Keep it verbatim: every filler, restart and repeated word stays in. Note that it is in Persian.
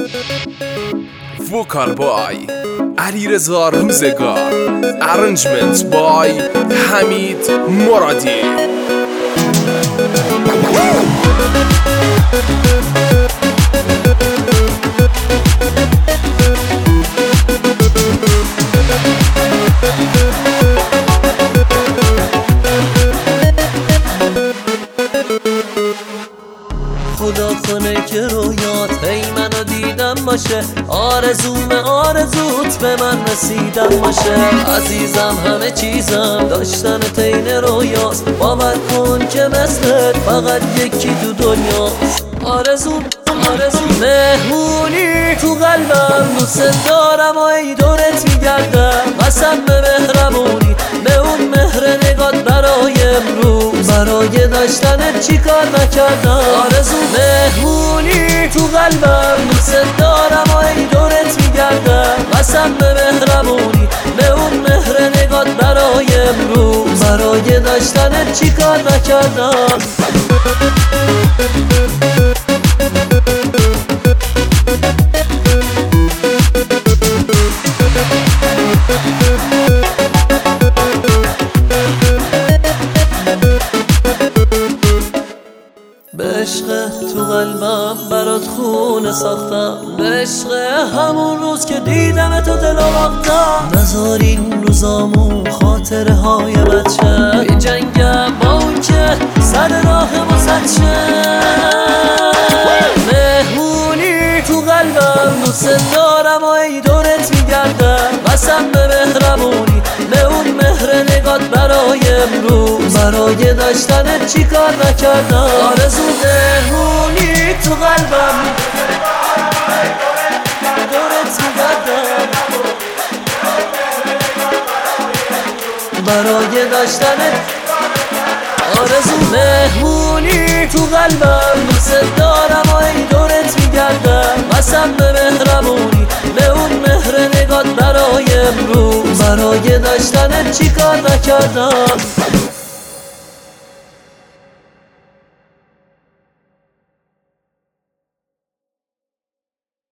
وکال بای علیرضا روزگار، ارنجمنت بای حمید مرادی. خدا کنه که رویات هی منو دیدم باشه، آرزوم آرزوت به من رسیدم باشه. عزیزم همه چیزم داشتن تین رویاست، باور کن که مثلت فقط یکی تو دنیاست. آرزوم آرزوم مهمونی تو قلبم، دوست دارم و ای دورت میگردم. قسم به مهربونی به اون مهر نگات برای امروز، برای داشتنت چی کار نکردم. آرزوم مهمونی تو قلبم، دوست دارم و ای دورت میگردم. قسم به مهربونی به اون مهر نگات برای امروز، برای داشتنت چی کار نکردم. به عشق تو قلبم برات خونه ساختم، به عشق همون روز که دیدم تو دل باختم. نذار این روزامون خاطره های بچه، بی جنگم با اون که سر راه واسه مهمونی تو قلبم، دوست دارم و ای دورت میگردم. قسم به مهربونی به اون مهر نگات برای امروز، برای داشتنت چی کار نکردم. آرزو مهمونی تو قلبم، دورت میگردم برای داشتنت. آرزو مهمونی تو قلبم، دوست دارم و ای دورت میگردم. قسم به مهربونی به اون مهر نگات برای امروز، برای داشتنت چی کار نکردم.